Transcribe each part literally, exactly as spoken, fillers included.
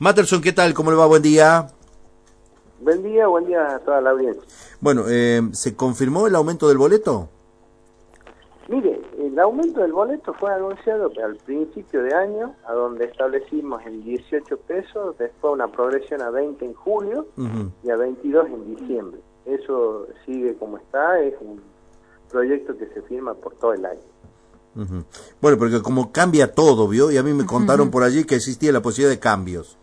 Matterson, ¿qué tal? ¿Cómo le va? Buen día. Buen día, buen día a toda la audiencia. Bueno, eh, ¿se confirmó el aumento del boleto? Mire, el aumento del boleto fue anunciado al principio de año, a donde establecimos en dieciocho pesos, después una progresión a veinte en julio uh-huh. y a veintidós en diciembre. Eso sigue como está, es un proyecto que se firma por todo el año. Uh-huh. Bueno, porque como cambia todo, ¿vio? Y a mí me contaron uh-huh. por allí que existía la posibilidad de cambios.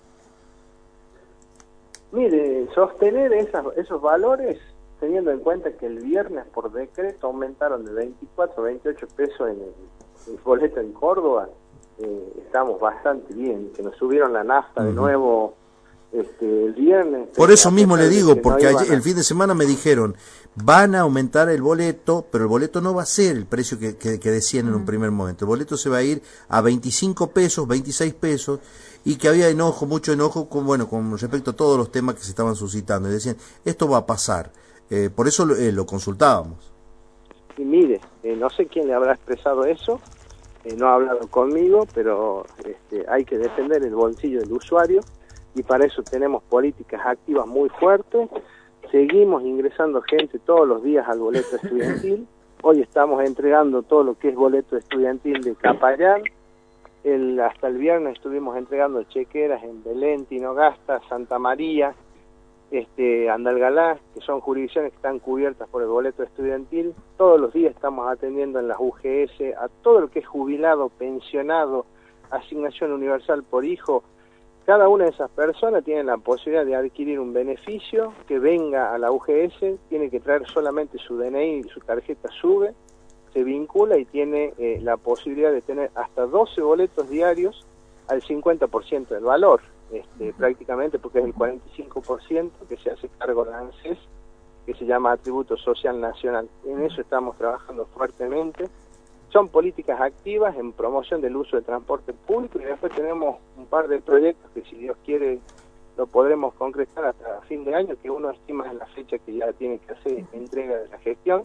Mire, sostener esas, esos valores, teniendo en cuenta que el viernes por decreto aumentaron de veinticuatro a veintiocho pesos en el, el boleto en Córdoba, eh, estamos bastante bien. Que nos subieron la nafta uh-huh. de nuevo este, el viernes. Por eso mismo le digo, porque no ayer, a... el fin de semana me dijeron, van a aumentar el boleto, pero el boleto no va a ser el precio que, que, que decían uh-huh. en un primer momento. El boleto se va a ir a veinticinco pesos, veintiséis pesos, y que había enojo, mucho enojo con bueno con respecto a todos los temas que se estaban suscitando. Y decían, esto va a pasar. Eh, por eso lo, eh, lo consultábamos. Y mire, eh, no sé quién le habrá expresado eso, eh, no ha hablado conmigo, pero este, hay que defender el bolsillo del usuario y para eso tenemos políticas activas muy fuertes. Seguimos ingresando gente todos los días al boleto estudiantil. Hoy estamos entregando todo lo que es boleto estudiantil de Capayán. El, hasta el viernes estuvimos entregando chequeras en Belén, Tinogasta, Santa María, este, Andalgalá, que son jurisdicciones que están cubiertas por el boleto estudiantil. Todos los días estamos atendiendo en las U G S a todo lo que es jubilado, pensionado, asignación universal por hijo. Cada una de esas personas tiene la posibilidad de adquirir un beneficio, que venga a la U G S, tiene que traer solamente su D N I y su tarjeta SUBE, se vincula y tiene eh, la posibilidad de tener hasta doce boletos diarios al cincuenta por ciento del valor, este, prácticamente porque es el cuarenta y cinco por ciento que se hace cargo de ANSES, que se llama Atributo Social Nacional. En eso estamos trabajando fuertemente. Son políticas activas en promoción del uso de transporte público y después tenemos un par de proyectos que si Dios quiere lo podremos concretar hasta fin de año, que uno estima en la fecha que ya tiene que hacer entrega de la gestión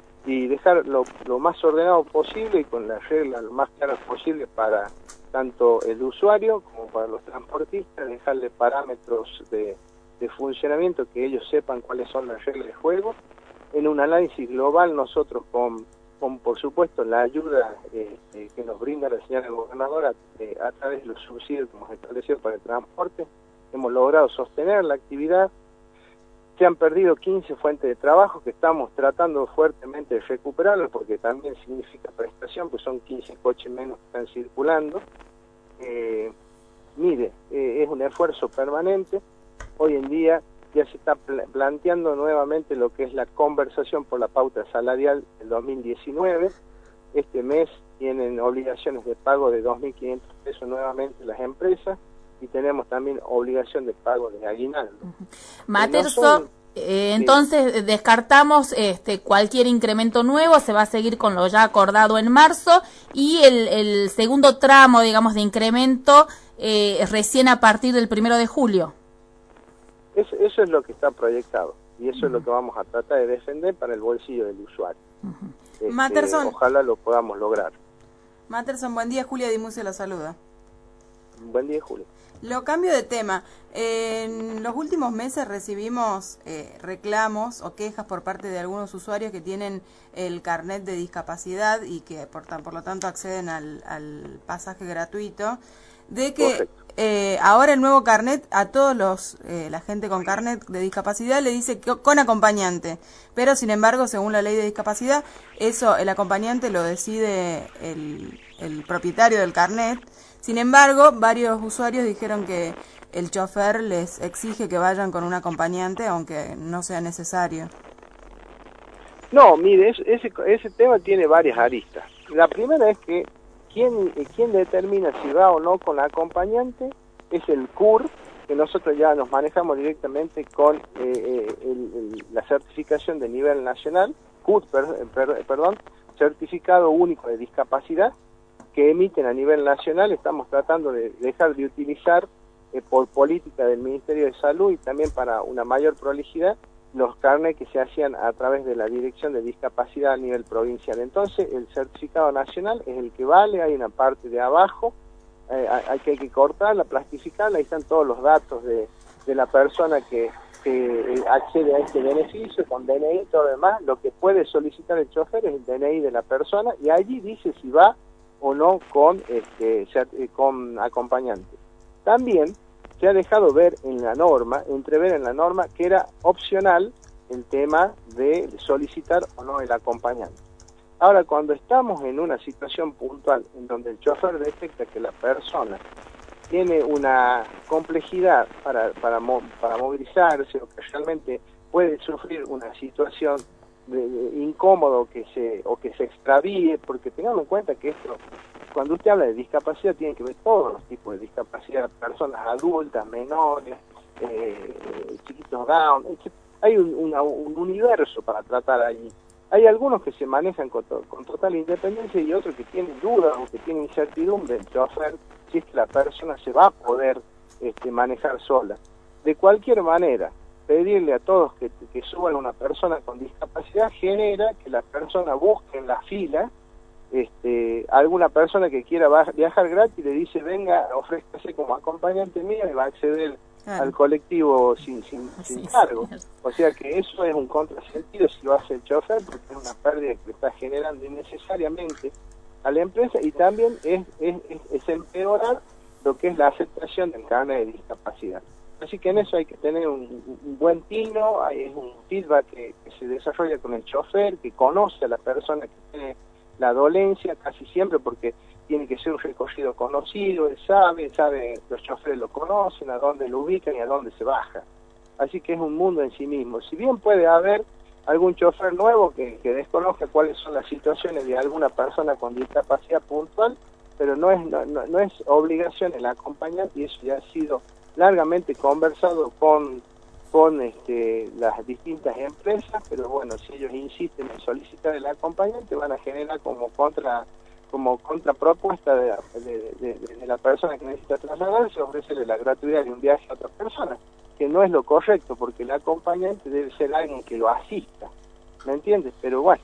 y dejar lo, lo más ordenado posible y con las reglas lo más claras posible para tanto el usuario como para los transportistas, dejarle parámetros de, de funcionamiento, que ellos sepan cuáles son las reglas de juego. En un análisis global nosotros con, con por supuesto la ayuda eh, eh, que nos brinda la señora gobernadora eh, a través de los subsidios que hemos establecido para el transporte, hemos logrado sostener la actividad. Se han perdido quince fuentes de trabajo que estamos tratando fuertemente de recuperarlas porque también significa prestación, pues son quince coches menos que están circulando. Eh, mire, eh, es un esfuerzo permanente. Hoy en día ya se está pl- planteando nuevamente lo que es la conversación por la pauta salarial del dos mil diecinueve. Este mes tienen obligaciones de pago de dos mil quinientos pesos nuevamente las empresas. Y tenemos también obligación de pago de aguinaldo. Uh-huh. Matterson, no son, eh, entonces sí. descartamos este cualquier incremento nuevo, se va a seguir con lo ya acordado en marzo y el, el segundo tramo, digamos, de incremento eh, recién a partir del primero de julio. Es, eso es lo que está proyectado y eso uh-huh. es lo que vamos a tratar de defender para el bolsillo del usuario. Uh-huh. Este, Matterson, ojalá lo podamos lograr. Matterson, buen día, Julia Dimucio la saluda. Buen día, Julio. Lo cambio de tema. En los últimos meses recibimos eh, reclamos o quejas por parte de algunos usuarios que tienen el carnet de discapacidad y que por, por lo tanto acceden al, al pasaje gratuito, de que eh, ahora el nuevo carnet a todos los eh, la gente con carnet de discapacidad le dice que con acompañante, pero sin embargo según la ley de discapacidad eso el acompañante lo decide el, el propietario del carnet. Sin embargo, varios usuarios dijeron que el chofer les exige que vayan con un acompañante, aunque no sea necesario. No, mire, ese, ese tema tiene varias aristas. La primera es que quien, quien determina si va o no con acompañante es el C U R, que nosotros ya nos manejamos directamente con eh, el, el, la certificación de nivel nacional, C U R, per, per, perdón, Certificado Único de Discapacidad, que emiten a nivel nacional. Estamos tratando de dejar de utilizar eh, por política del Ministerio de Salud y también para una mayor prolijidad los carnets que se hacían a través de la Dirección de Discapacidad a nivel provincial. Entonces el certificado nacional es el que vale, hay una parte de abajo eh, hay, que, hay que cortarla, plastificarla, ahí están todos los datos de, de la persona que, que accede a este beneficio, con D N I y todo lo demás. Lo que puede solicitar el chofer es el D N I de la persona, y allí dice si va o no con, este, con acompañante. También se ha dejado ver en la norma, entrever en la norma, que era opcional el tema de solicitar o no el acompañante. Ahora, cuando estamos en una situación puntual en donde el chofer detecta que la persona tiene una complejidad para, para, para movilizarse, o que realmente puede sufrir una situación de, de incómodo que se, o que se extravíe, porque tengamos en cuenta que esto, cuando usted habla de discapacidad, tiene que ver todos los tipos de discapacidad, personas adultas, menores, eh, chiquitos down, hay un, una, un universo para tratar allí. Hay algunos que se manejan con, to con total independencia y otros que tienen dudas o que tienen incertidumbre el chofer si es que la persona se va a poder este, manejar sola. De cualquier manera, pedirle a todos que, que suban a una persona con discapacidad genera que la persona busque en la fila este, alguna persona que quiera viajar gratis, le dice venga, ofrézcase como acompañante mío y va a acceder claro. al colectivo sin, sin, sin cargo. O sea que eso es un contrasentido si lo hace el chofer, porque es una pérdida que está generando innecesariamente a la empresa, y también es, es, es, es empeorar lo que es la aceptación del carnet de discapacidad. Así que en eso hay que tener un, un buen tino, hay es un feedback que, que se desarrolla con el chofer, que conoce a la persona que tiene la dolencia, casi siempre, porque tiene que ser un recorrido conocido, él sabe, sabe, los choferes lo conocen, a dónde lo ubican y a dónde se baja. Así que es un mundo en sí mismo. Si bien puede haber algún chofer nuevo que, que desconozca cuáles son las situaciones de alguna persona con discapacidad puntual, pero no es, no, no, no es obligación el acompañante, y eso ya ha sido largamente conversado con con este, las distintas empresas, pero bueno, si ellos insisten en solicitar el acompañante, van a generar como contra como contrapropuesta de, de, de, de la persona que necesita trasladarse, ofrecerle la gratuidad de un viaje a otra persona, que no es lo correcto, porque el acompañante debe ser alguien que lo asista, ¿me entiendes? Pero bueno,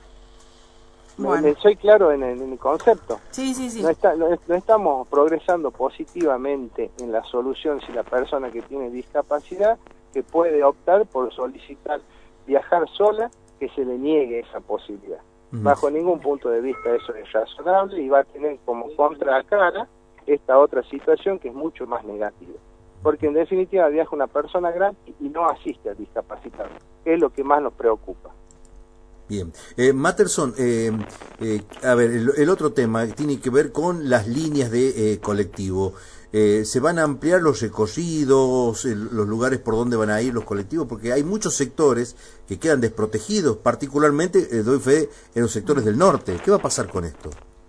bueno. Me, me soy claro en el, en el concepto. Sí, sí, sí. No, está, no, no estamos progresando positivamente en la solución si la persona que tiene discapacidad, que puede optar por solicitar viajar sola, que se le niegue esa posibilidad. Uh-huh. Bajo ningún punto de vista eso es razonable, y va a tener como contracara esta otra situación que es mucho más negativa. Porque en definitiva viaja una persona gratis y no asiste al discapacitado, que es lo que más nos preocupa. Bien. Eh, Matterson, eh, eh, a ver, el, el otro tema tiene que ver con las líneas de eh, colectivo. Eh, ¿Se van a ampliar los recorridos, el, los lugares por donde van a ir los colectivos? Porque hay muchos sectores que quedan desprotegidos, particularmente, eh, doy fe, en los sectores del norte. ¿Qué va a pasar con esto?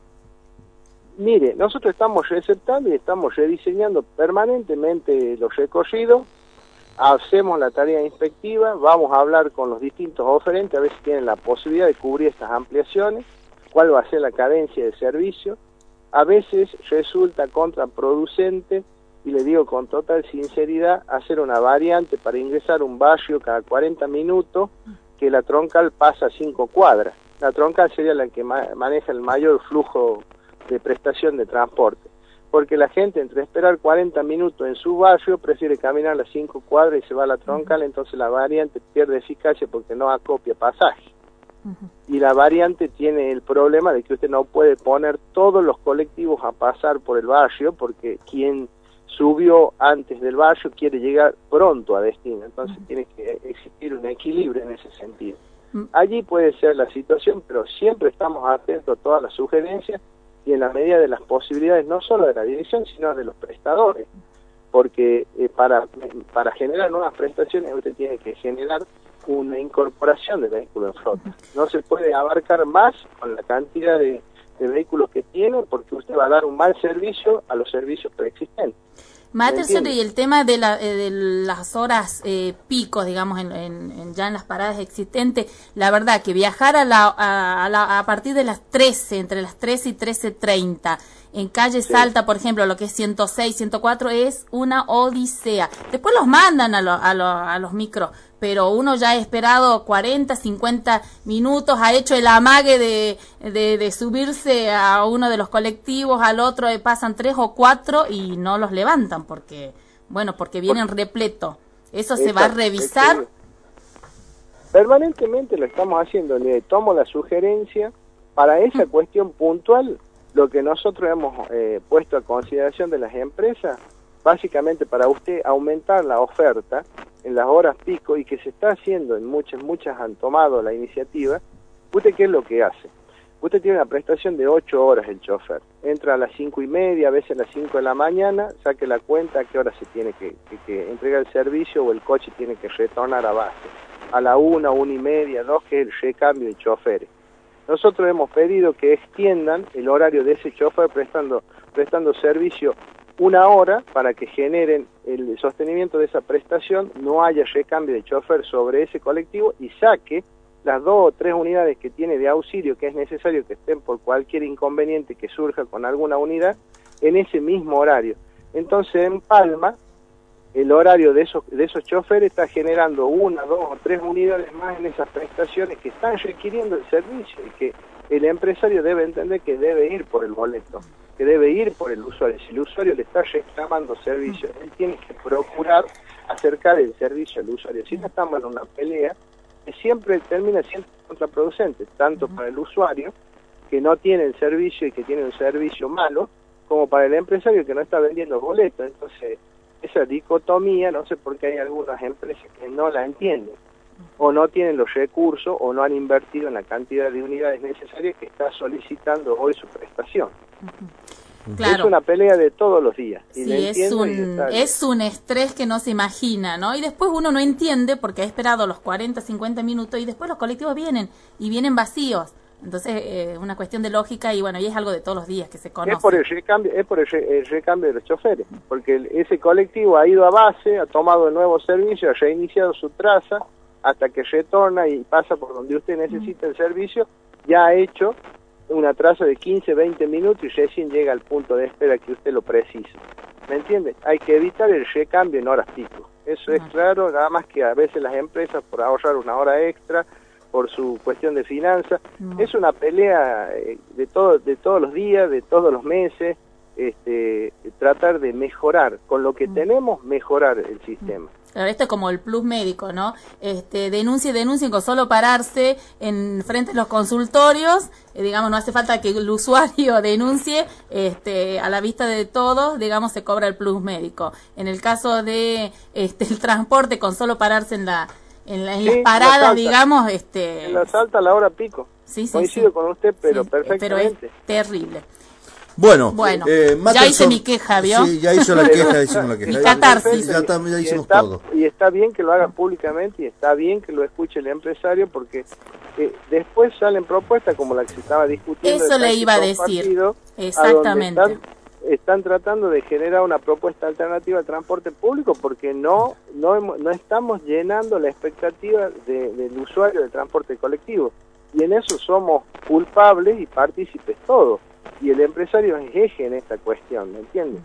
Mire, nosotros estamos receptando y estamos rediseñando permanentemente los recorridos, hacemos la tarea inspectiva, vamos a hablar con los distintos oferentes a ver si tienen la posibilidad de cubrir estas ampliaciones, cuál va a ser la cadencia de servicio. A veces resulta contraproducente, y le digo con total sinceridad, hacer una variante para ingresar a un barrio cada cuarenta minutos, que la troncal pasa cinco cuadras. La troncal sería la que ma maneja el mayor flujo de prestación de transporte, porque la gente, entre esperar cuarenta minutos en su barrio, prefiere caminar las cinco cuadras y se va a la troncal, entonces la variante pierde eficacia porque no acopia pasaje. Y la variante tiene el problema de que usted no puede poner todos los colectivos a pasar por el barrio, porque quien subió antes del barrio quiere llegar pronto a destino, entonces uh-huh. tiene que existir un equilibrio en ese sentido. Uh-huh. Allí puede ser la situación, pero siempre estamos atentos a todas las sugerencias y en la medida de las posibilidades, no solo de la dirección, sino de los prestadores, porque eh, para, para generar nuevas prestaciones usted tiene que generar una incorporación de vehículos en flota. No se puede abarcar más con la cantidad de, de vehículos que tiene, porque usted va a dar un mal servicio a los servicios preexistentes. Matterson, y el tema de, la, de las horas eh, picos, digamos, en, en, en, ya en las paradas existentes, la verdad que viajar a, la, a, a, la, a partir de las trece, entre las trece y trece treinta, En calle Sí. Salta, por ejemplo, lo que es ciento seis, ciento cuatro, es una odisea. Después los mandan a, lo, a, lo, a los micros, pero uno ya ha esperado cuarenta, cincuenta minutos, ha hecho el amague de, de, de subirse a uno de los colectivos, al otro eh, pasan tres o cuatro y no los levantan porque, bueno, porque vienen repleto. ¿Eso se va a revisar? Permanentemente lo estamos haciendo, le tomo la sugerencia para esa cuestión puntual. Lo que nosotros hemos eh, puesto a consideración de las empresas, básicamente para usted aumentar la oferta en las horas pico, y que se está haciendo, en muchas, muchas han tomado la iniciativa. ¿Usted qué es lo que hace? Usted tiene una prestación de ocho horas el chofer, entra a las cinco y media, a veces a las cinco de la mañana, saque la cuenta a qué hora se tiene que, que, que entregar el servicio o el coche tiene que retornar a base, a la una, una y media, dos, que es el recambio de choferes. Nosotros hemos pedido que extiendan el horario de ese chofer prestando, prestando servicio una hora para que generen el sostenimiento de esa prestación, no haya recambio de chofer sobre ese colectivo y saque las dos o tres unidades que tiene de auxilio, que es necesario que estén por cualquier inconveniente que surja con alguna unidad, en ese mismo horario. Entonces, en Palma, el horario de esos de esos choferes está generando una, dos o tres unidades más en esas prestaciones que están requiriendo el servicio, y que el empresario debe entender que debe ir por el boleto, que debe ir por el usuario. Si el usuario le está reclamando servicio, él tiene que procurar acercar el servicio al usuario. Si no, estamos en una pelea que siempre termina siendo contraproducente, tanto para el usuario, que no tiene el servicio y que tiene un servicio malo, como para el empresario que no está vendiendo boletos. Entonces, esa dicotomía, no sé por qué hay algunas empresas que no la entienden, o no tienen los recursos, o no han invertido en la cantidad de unidades necesarias que está solicitando hoy su prestación. Claro. Es una pelea de todos los días. Y sí, es un, es un estrés que no se imagina, ¿no? Y después uno no entiende porque ha esperado los cuarenta, cincuenta minutos y después los colectivos vienen, y vienen vacíos. Entonces, eh, una cuestión de lógica, y bueno, y es algo de todos los días que se conoce. Es por el recambio, es por el, re, el recambio de los choferes, porque el, ese colectivo ha ido a base, ha tomado el nuevo servicio, ha reiniciado su traza, hasta que retorna y pasa por donde usted necesita el servicio, ya ha hecho una traza de quince, veinte minutos y recién llega al punto de espera que usted lo precisa. ¿Me entiende? Hay que evitar el recambio en horas pico. Eso es claro, nada más que a veces las empresas, por ahorrar una hora extra, por su cuestión de finanzas, no. Es una pelea de todo, de todos los días, de todos los meses, este, tratar de mejorar, con lo que tenemos, mejorar el sistema. Claro, esto es como el plus médico, ¿no? Este, denuncie, denuncie, con solo pararse en frente a los consultorios, eh, digamos, no hace falta que el usuario denuncie, este, a la vista de todos, digamos, se cobra el plus médico. En el caso de este el transporte, con solo pararse en la en, la, en sí, las paradas, la digamos, este... En la Salta a la hora pico. Sí, sí, Coincido sí. con usted, pero sí, perfectamente. Pero es terrible. Bueno, bueno eh, ya hice mi queja, ¿vio? Sí, ya hizo la queja, hicimos la queja. Mi catarsis. Ya, ya, ya hicimos y está, todo. Y está bien que lo haga públicamente y está bien que lo escuche el empresario, porque eh, después salen propuestas como la que se estaba discutiendo. Eso le iba a decir. Exactamente. A están, están tratando de generar una propuesta alternativa al transporte público, porque no no, no estamos llenando la expectativa de, del usuario del transporte colectivo. Y en eso somos culpables y partícipes todos. Y el empresario es eje en esta cuestión, ¿me entiende?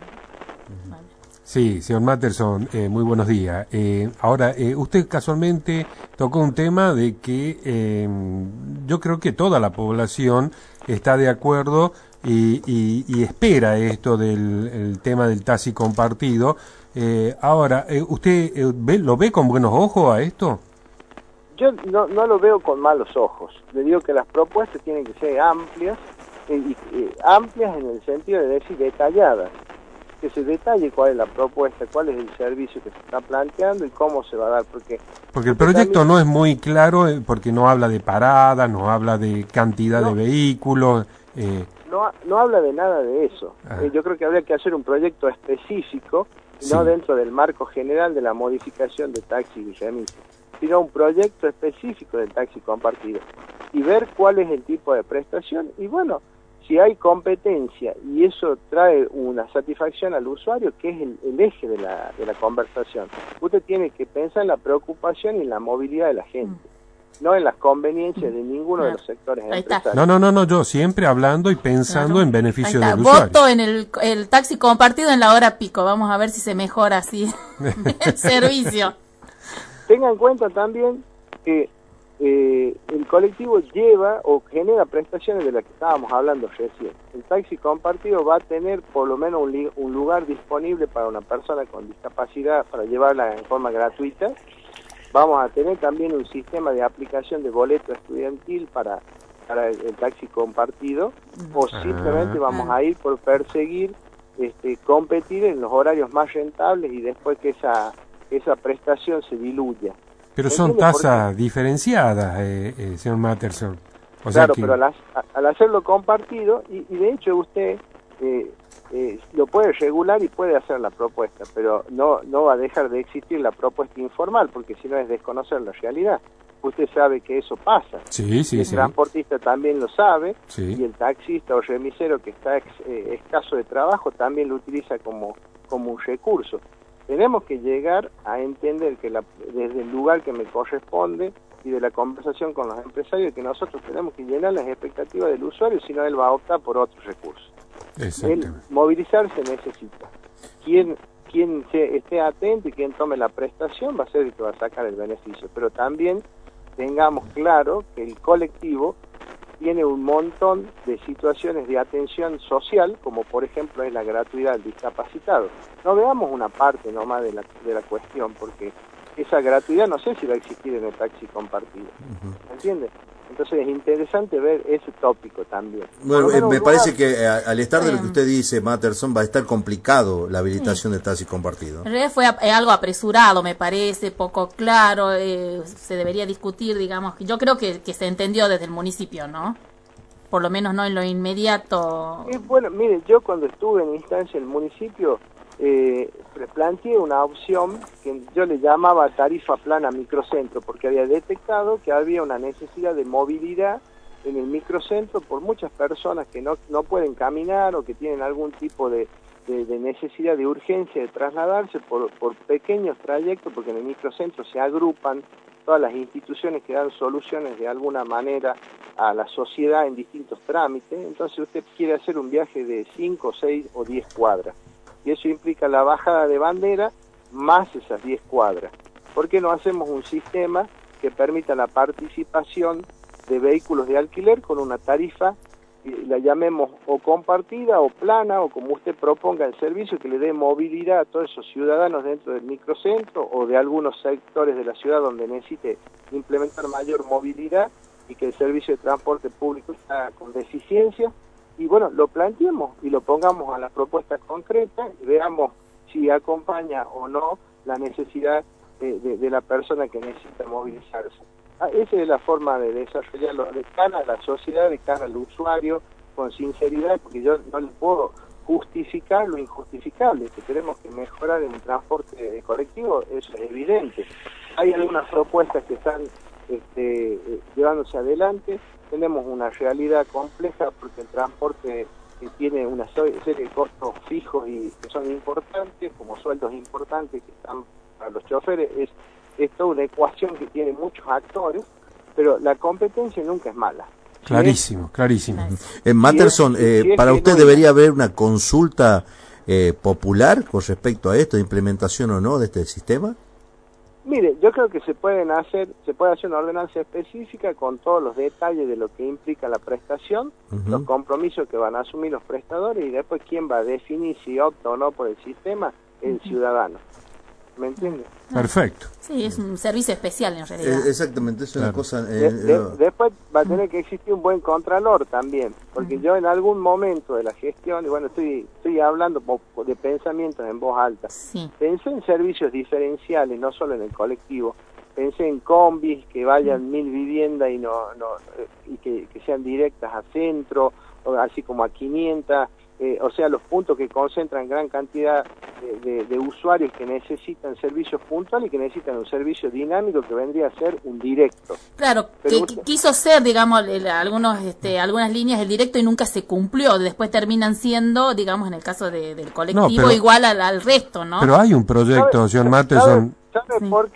Sí, señor Matterson, eh, muy buenos días. Eh, ahora, eh, usted casualmente tocó un tema de que eh, yo creo que toda la población está de acuerdo y, y, y espera esto del el tema del taxi compartido. Eh, ahora, eh, ¿usted eh, ve, lo ve con buenos ojos a esto? Yo no, no lo veo con malos ojos. Le digo que las propuestas tienen que ser amplias, y, y, y amplias en el sentido de decir detalladas, que se detalle cuál es la propuesta, cuál es el servicio que se está planteando y cómo se va a dar, porque porque el proyecto también no es muy claro, porque no habla de paradas, no habla de cantidad no, de vehículos, eh. no no habla de nada de eso. Ah. Eh, yo creo que habría que hacer un proyecto específico, sí, no dentro del marco general de la modificación de taxis y remises, sino un proyecto específico del taxi compartido y ver cuál es el tipo de prestación. Y bueno, si hay competencia y eso trae una satisfacción al usuario, que es el, el eje de la, de la conversación, usted tiene que pensar en la preocupación y en la movilidad de la gente. no en las conveniencias de ninguno de los sectores empresarios. No, no, no, no, yo siempre hablando y pensando claro. en beneficio del Voto usuario. Voto en el, el taxi compartido en la hora pico, vamos a ver si se mejora así el servicio. Tenga en cuenta también que eh, el colectivo lleva o genera prestaciones de las que estábamos hablando recién. El taxi compartido va a tener por lo menos un, un lugar disponible para una persona con discapacidad para llevarla en forma gratuita. Vamos a tener también un sistema de aplicación de boleto estudiantil para, para el, el taxi compartido, o simplemente vamos a ir por perseguir, este, competir en los horarios más rentables y después que esa, esa prestación se diluya. Pero son tasas diferenciadas, eh, eh, señor Matterson. O claro, sea que... pero al, al hacerlo compartido, y, y de hecho usted... Eh, Eh, lo puede regular y puede hacer la propuesta, pero no no va a dejar de existir la propuesta informal, porque si no es desconocer la realidad. Usted sabe que eso pasa. Sí, sí, el sí. transportista también lo sabe, sí. Y el taxista o remisero que está ex, eh, escaso de trabajo también lo utiliza como, como un recurso. Tenemos que llegar a entender que la, desde el lugar que me corresponde y de la conversación con los empresarios, que nosotros tenemos que llenar las expectativas del usuario, si no él va a optar por otros recursos. El movilizarse necesita. Quien, quien se esté atento y quien tome la prestación va a ser el que va a sacar el beneficio. Pero también tengamos claro que el colectivo tiene un montón de situaciones de atención social, como por ejemplo es la gratuidad del discapacitado. No veamos una parte nomás de la, de la cuestión, porque esa gratuidad no sé si va a existir en el taxi compartido. ¿Me entiendes? Entonces es interesante ver ese tópico también. Bueno, eh, me parece que eh, al estar de lo que usted dice, Matterson, va a estar complicado la habilitación sí. del taxi compartido. En realidad fue a, eh, algo apresurado, me parece, poco claro, eh, se debería discutir, digamos. Yo creo que, que se entendió desde el municipio, ¿no? Por lo menos no en lo inmediato. Eh, bueno, mire, yo cuando estuve en instancia en el municipio, eh, planteé una opción que yo le llamaba tarifa plana microcentro, porque había detectado que había una necesidad de movilidad en el microcentro por muchas personas que no, no pueden caminar o que tienen algún tipo de, de, de necesidad de urgencia de trasladarse por, por pequeños trayectos, porque en el microcentro se agrupan todas las instituciones que dan soluciones de alguna manera a la sociedad en distintos trámites. Entonces usted quiere hacer un viaje de cinco, seis o diez cuadras. Y eso implica la bajada de bandera más esas diez cuadras. ¿Por qué no hacemos un sistema que permita la participación de vehículos de alquiler con una tarifa, y la llamemos o compartida o plana, o como usted proponga el servicio, que le dé movilidad a todos esos ciudadanos dentro del microcentro o de algunos sectores de la ciudad donde necesite implementar mayor movilidad y que el servicio de transporte público está con deficiencia? Y bueno, lo planteemos y lo pongamos a la propuesta concreta y veamos si acompaña o no la necesidad de, de, de la persona que necesita movilizarse. Ah, esa es la forma de desarrollarlo de cara a la sociedad, de cara al usuario, con sinceridad, porque yo no le puedo justificar lo injustificable, que tenemos que mejorar en el transporte colectivo, eso es evidente. Hay algunas propuestas que están este, eh, llevándose adelante. Tenemos una realidad compleja porque el transporte eh, tiene una serie de costos fijos y que son importantes, como sueldos importantes que están para los choferes. Es, es toda una ecuación que tiene muchos actores, pero la competencia nunca es mala. Clarísimo, ¿sí? clarísimo. En Matterson, si es, si eh, para usted debería haber una consulta eh, popular con respecto a esto, de implementación o no de este sistema. Mire, yo creo que se pueden hacer, se puede hacer una ordenanza específica con todos los detalles de lo que implica la prestación, uh-huh. los compromisos que van a asumir los prestadores y después quién va a definir si opta o no por el sistema, el uh-huh. ciudadano. ¿Me entiendes? Perfecto. Sí, es un servicio especial en realidad. Eh, exactamente, es claro. una cosa... Eh, de, de, después va a tener que existir un buen contralor también, porque uh-huh. yo en algún momento de la gestión, y bueno, estoy estoy hablando de pensamientos en voz alta, sí. pensé en servicios diferenciales, no solo en el colectivo, pensé en combis que vayan uh-huh. mil viviendas y no, no y que, que sean directas a centro, así como a quinientas, eh, o sea, los puntos que concentran gran cantidad de, de, de usuarios que necesitan servicios puntuales y que necesitan un servicio dinámico que vendría a ser un directo. Claro, Pero que usted... quiso ser, digamos, el, algunos, este, algunas líneas el directo y nunca se cumplió. Después terminan siendo, digamos, en el caso de, del colectivo, no, pero, igual al, al resto, ¿no? Pero hay un proyecto, señor Matterson. ¿Sabe, sabe sí. por qué?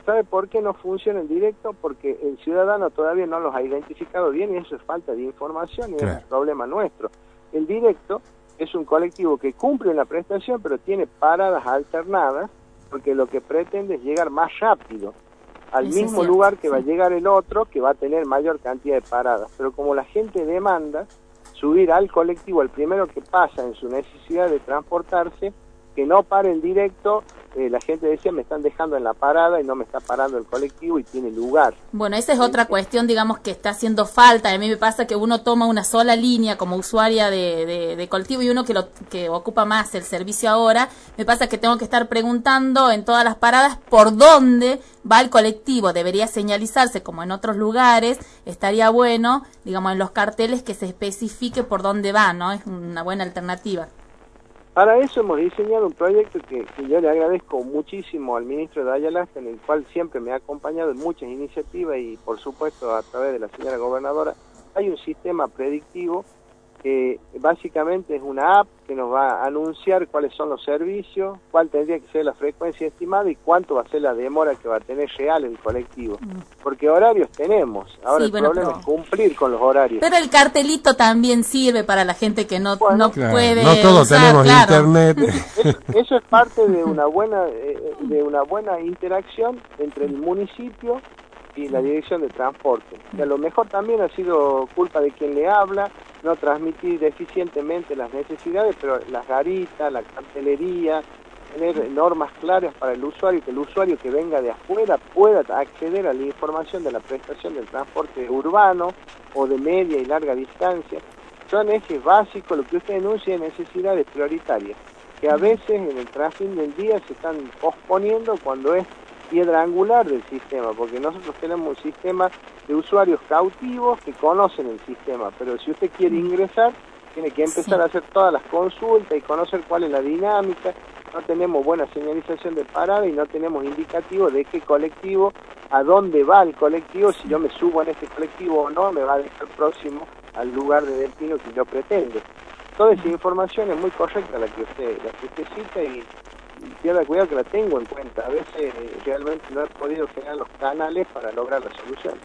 ¿Sabe por qué no funciona el directo? Porque el ciudadano todavía no los ha identificado bien y eso es falta de información y claro. Es un problema nuestro. El directo es un colectivo que cumple una prestación pero tiene paradas alternadas porque lo que pretende es llegar más rápido al eso mismo lugar que sí. Va a llegar el otro, que va a tener mayor cantidad de paradas. Pero como la gente demanda subir al colectivo, el primero que pasa en su necesidad de transportarse, que no pare el directo, eh, la gente decía me están dejando en la parada y no me está parando el colectivo y tiene lugar. Bueno, esa es otra cuestión, digamos, que está haciendo falta. A mí me pasa que uno toma una sola línea como usuaria de, de, de colectivo y uno que lo que ocupa más el servicio ahora, me pasa que tengo que estar preguntando en todas las paradas por dónde va el colectivo. Debería señalizarse como en otros lugares, estaría bueno, digamos, en los carteles que se especifique por dónde va, ¿no? Es una buena alternativa. Para eso hemos diseñado un proyecto que, que yo le agradezco muchísimo al ministro de Ayala, en el cual siempre me ha acompañado en muchas iniciativas y por supuesto a través de la señora gobernadora. Hay un sistema predictivo que básicamente es una app que nos va a anunciar cuáles son los servicios, cuál tendría que ser la frecuencia estimada y cuánto va a ser la demora que va a tener real el colectivo. Porque horarios tenemos, ahora sí, el bueno, problema pero... es cumplir con los horarios. Pero el cartelito también sirve para la gente que no, bueno, no claro, puede no todos usar, tenemos claro. internet. Eso, eso es parte de una buena eh, de una buena interacción entre el municipio y la dirección de transporte. Que a lo mejor también ha sido culpa de quien le habla, no transmitir eficientemente las necesidades, pero las garitas, la cartelería, tener normas claras para el usuario, que el usuario que venga de afuera pueda acceder a la información de la prestación del transporte urbano o de media y larga distancia. Son ejes básicos, lo que usted denuncia es necesidades prioritarias, que a veces en el tráfico del día se están posponiendo cuando es piedra angular del sistema, porque nosotros tenemos un sistema de usuarios cautivos que conocen el sistema, pero si usted quiere ingresar, tiene que empezar sí. a hacer todas las consultas y conocer cuál es la dinámica. No tenemos buena señalización de parada y no tenemos indicativo de qué colectivo, a dónde va el colectivo, si yo me subo en este colectivo o no, me va a dejar próximo al lugar de destino que yo pretendo. Toda esa información es muy correcta la que usted, la que usted cita y pierda cuidado que la tengo en cuenta. A veces eh, realmente no he podido generar los canales para lograr la solución.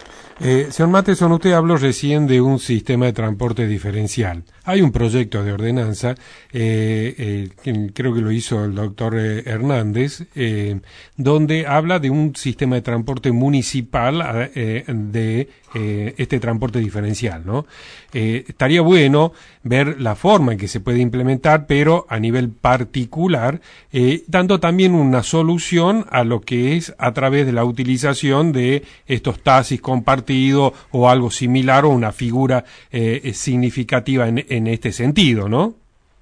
Eh, señor Matheson, usted habló recién de un sistema de transporte diferencial. Hay un proyecto de ordenanza, eh, eh, que creo que lo hizo el doctor eh, Hernández, eh, donde habla de un sistema de transporte municipal eh, de eh, este transporte diferencial, ¿no? Eh, estaría bueno ver la forma en que se puede implementar, pero a nivel particular, eh, dando también una solución a lo que es a través de la utilización de estos taxis compartidos o algo similar o una figura eh, significativa en, en este sentido, ¿no?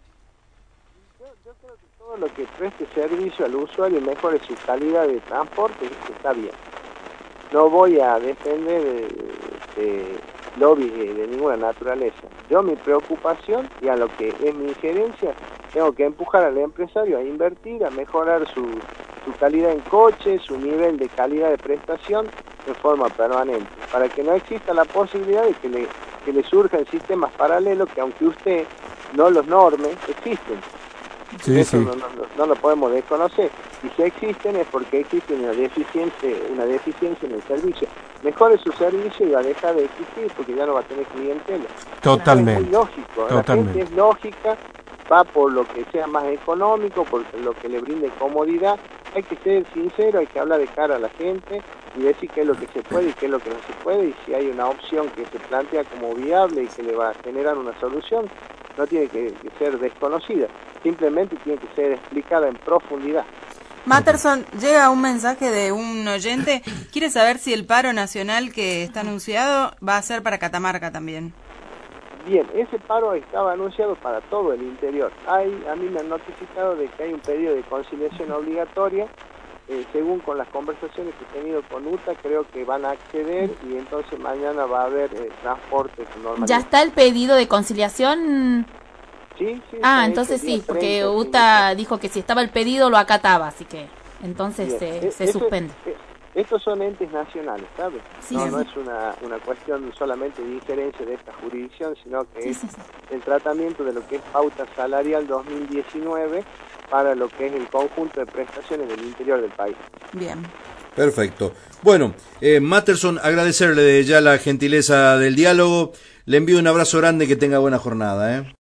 Yo, yo creo que todo lo que preste servicio al usuario y mejore su calidad de transporte está bien. No voy a depender de, de lobbies de, de ninguna naturaleza. Yo mi preocupación y a lo que es mi injerencia, tengo que empujar al empresario a invertir, a mejorar su, su calidad en coche, su nivel de calidad de prestación de forma permanente, para que no exista la posibilidad de que le, que le surjan sistemas paralelos que aunque usted no los norme, existen. Sí, Eso sí. No, no, no lo podemos desconocer. Y si existen es porque existe una deficiencia, una deficiencia en el servicio. Mejore su servicio y va a dejar de existir porque ya no va a tener clientela. Totalmente. Es muy lógico. Totalmente. La gente es lógica, va por lo que sea más económico, por lo que le brinde comodidad. Hay que ser sincero, hay que hablar de cara a la gente y decir qué es lo que se puede y qué es lo que no se puede, y si hay una opción que se plantea como viable y que le va a generar una solución, no tiene que, que ser desconocida, simplemente tiene que ser explicada en profundidad. Matheson, llega un mensaje de un oyente, quiere saber si el paro nacional que está anunciado va a ser para Catamarca también. Bien, ese paro estaba anunciado para todo el interior. Hay, a mí me han notificado de que hay un pedido de conciliación obligatoria. Eh, según con las conversaciones que he tenido con U T A, creo que van a acceder y entonces mañana va a haber eh, transporte normal. ¿Ya está el pedido de conciliación? Sí, sí. Ah, entonces sí, porque U T A dijo que si estaba el pedido lo acataba, así que entonces se, se Eso, suspende. eh, estos son entes nacionales, ¿sabes? Sí, no, sí. no es una, una cuestión solamente de injerencia de esta jurisdicción, sino que Sí, es sí, sí. el tratamiento de lo que es pauta salarial dos mil diecinueve para lo que es el conjunto de prestaciones del interior del país. Bien. Perfecto. Bueno, eh, Matterson, agradecerle ya la gentileza del diálogo. Le envío un abrazo grande y que tenga buena jornada, ¿eh?